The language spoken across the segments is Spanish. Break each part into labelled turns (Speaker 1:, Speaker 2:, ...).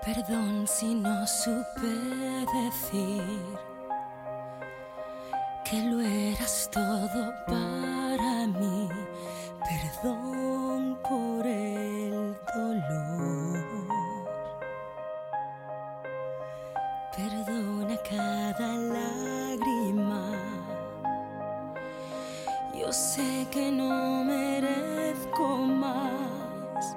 Speaker 1: Perdón si no supe decir que lo eras todo para mí. Perdón por el dolor. Perdona cada lágrima. Yo sé que no merezco más,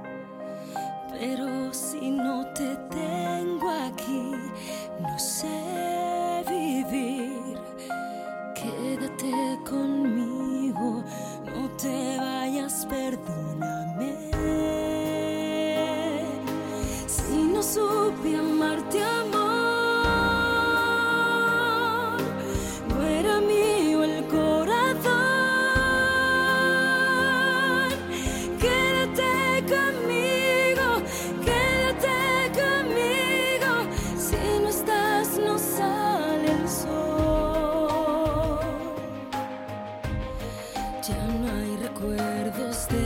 Speaker 1: pero si no te tengo aquí, no sé vivir. Quédate conmigo, no te vayas, perdóname. Si no supe amarte, amor, no era mío el corazón. Quédate conmigo, quédate conmigo. Si no estás, no sale el sol. Ya no hay recuerdos de